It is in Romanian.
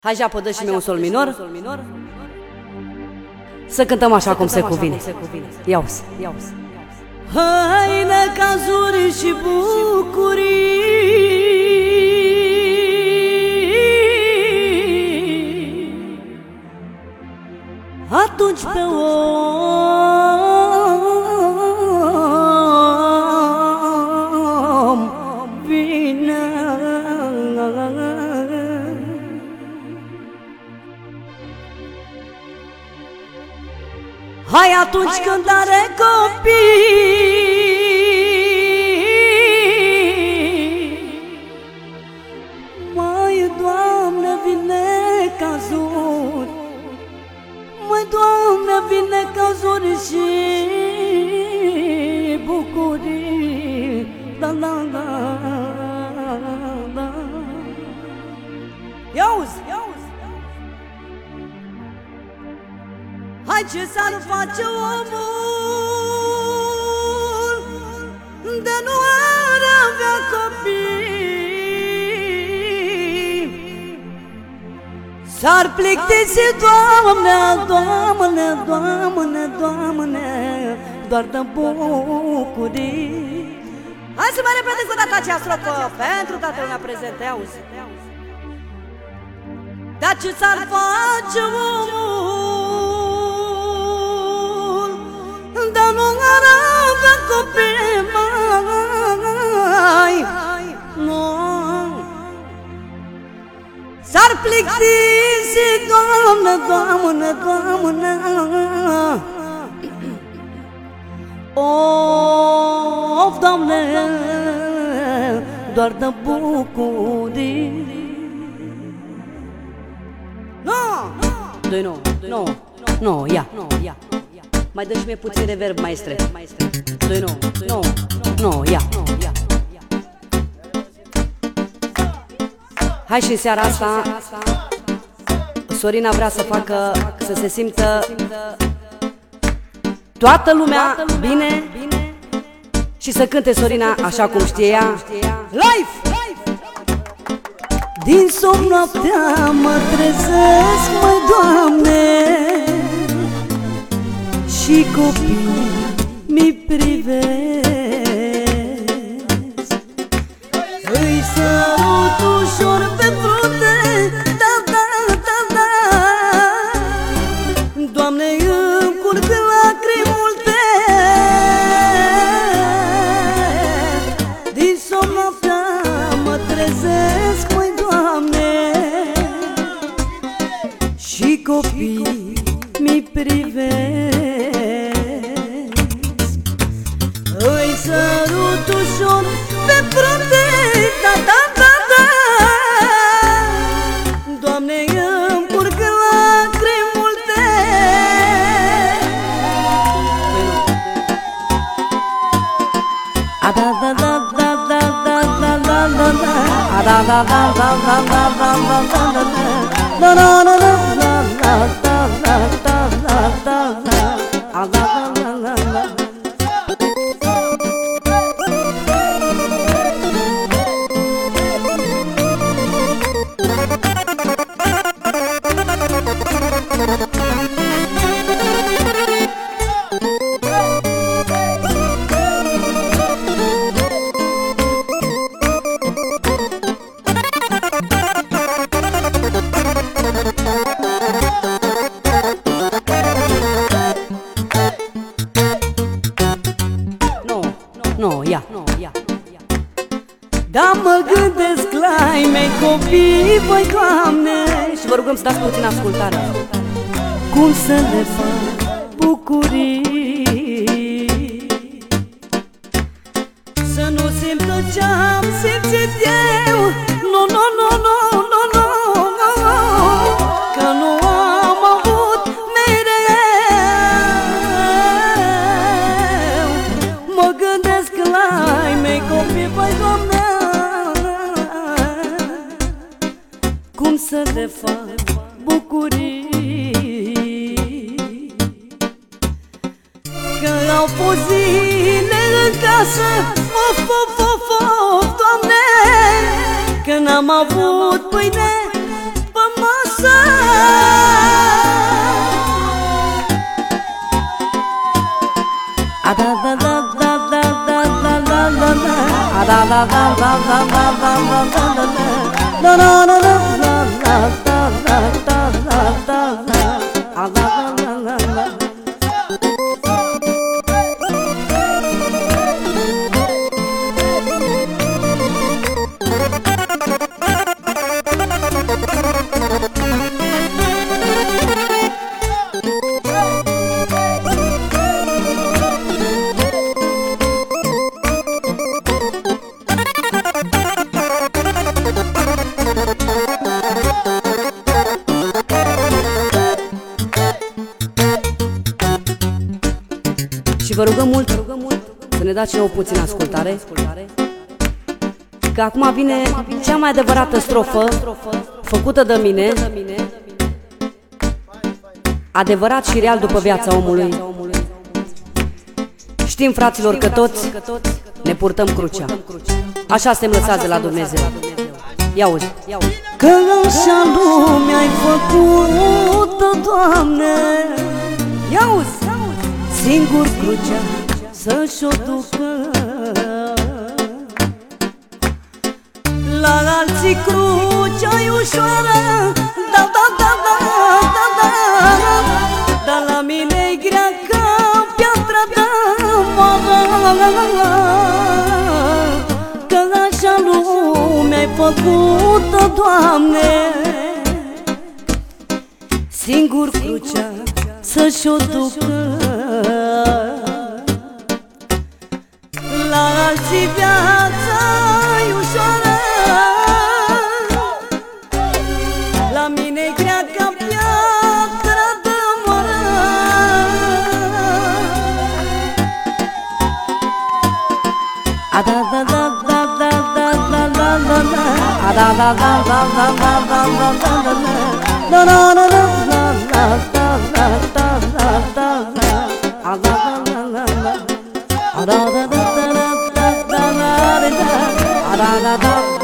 Hai, Japo, dă și mie un sol minor. Să cântăm așa cum se cuvine. Ia-uzi. Hai, necazuri și bucurii, atunci pe om vine. Hai, atunci când are copii, măi, Doamne, vine cazuri, măi, Doamne, vine cazuri și bucurii. Da. Ia-uzi. Hai, ce s-ar face omul de nu ar avea copii? S-ar plictisi, Doamne, doar de bucurii. Hai să mai repetăm cu data aceea strofă pentru toată lumea prezentă, auzi. Dar ce s-ar face omul de nu ar avea copii, mai? Nu. S-ar plictisi, Doamne, of, Doamne, doar de bucurii. Nu, ia. Mai dă și mie puțin reverb, maestre. Nu, ia. Hai, și în seara asta Sorina vrea să facă să se simtă toată lumea bine și să cânte Sorina așa cum știe ea. Live! Din somn noaptea mă trezesc, măi, Doamne, și copii mi privesc. Îi sărut ușor pe frunte, da. Doamne, îmi curg lacrimi multe. Din somn noaptea mă trezesc, măi, Doamne, și copii mi privesc. Îi sărut ușor pe frunte, da. Doamne, îmi curg lacrimi multe. Nu, ia. Da, mă gândesc la ai mei copii, băi, Doamne, și vă rugăm să dați puțin ascultare. Cum să le fac bucurii, să nu simt tot ce-am simțit eu. Nu, că nu am avut mereu. Mă gândesc la ai mei copii, băi, Doamne, cum să le fac bucurii, că au fost zile în casă, of, Doamne, că n-am avut pâine pe masă. Și vă rugăm mult să ne dați și nouă puțin ascultare, că acum vine cea mai adevărată strofă făcută de mine, adevărat și real după viața omului. Știm, fraților, că toți ne purtăm crucea. Așa suntem lăsați de la Dumnezeu. Ia uzi. Că așa lumea ai făcut-o, Doamne. Ia uzi. Singur crucea să-și o ducă, la alții crucea-i ușoară, da, da, da, da, da, da, dar la mine-i grea ca piatra de moară. Că așa lumea-ai făcut-o, Doamne. Singur crucea să-și o ducă, la alții viața-i ușoară, la mine-i grea ca piatra de moară. A da da da da da da da da da da, a da da da da da da da da da da, da da da da da da da da da da, a da da da da da, a da da da da da da da da da da da da.